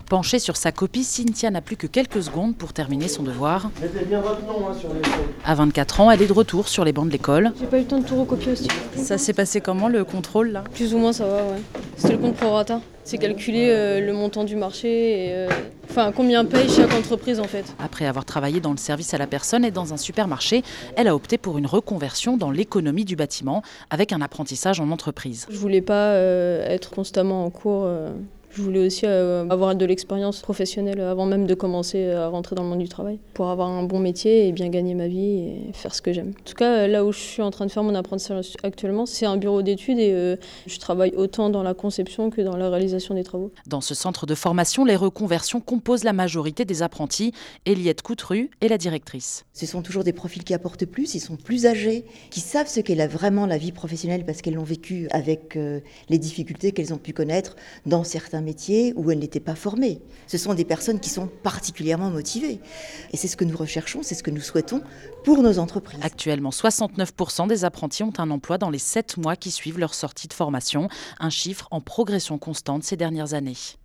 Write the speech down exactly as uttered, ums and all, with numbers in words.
Penchée sur sa copie, Cynthia n'a plus que quelques secondes pour terminer son devoir. Mettez bien votre nom hein, sur les feuilles. À vingt-quatre ans, elle est de retour sur les bancs de l'école. J'ai pas eu le temps de tout recopier aussi. Ça s'est passé comment le contrôle là? Plus ou moins ça va, ouais. C'était le compte prorata. C'est calculer euh, le montant du marché et euh, enfin combien paye chaque entreprise en fait. Après avoir travaillé dans le service à la personne et dans un supermarché, elle a opté pour une reconversion dans l'économie du bâtiment avec un apprentissage en entreprise. Je voulais pas euh, être constamment en cours. Euh... Je voulais aussi euh, avoir de l'expérience professionnelle avant même de commencer à rentrer dans le monde du travail pour avoir un bon métier et bien gagner ma vie et faire ce que j'aime. En tout cas, là où je suis en train de faire mon apprentissage actuellement, c'est un bureau d'études et euh, je travaille autant dans la conception que dans la réalisation des travaux. Dans ce centre de formation, les reconversions composent la majorité des apprentis. Eliette Coutru est la directrice. Ce sont toujours des profils qui apportent plus, ils sont plus âgés, qui savent ce qu'est la, vraiment la vie professionnelle parce qu'elles l'ont vécu avec euh, les difficultés qu'elles ont pu connaître dans certains métiers où elles n'étaient pas formées. Ce sont des personnes qui sont particulièrement motivées. Et c'est ce que nous recherchons, c'est ce que nous souhaitons pour nos entreprises. Actuellement, soixante-neuf pour cent des apprentis ont un emploi dans les sept mois qui suivent leur sortie de formation, un chiffre en progression constante ces dernières années.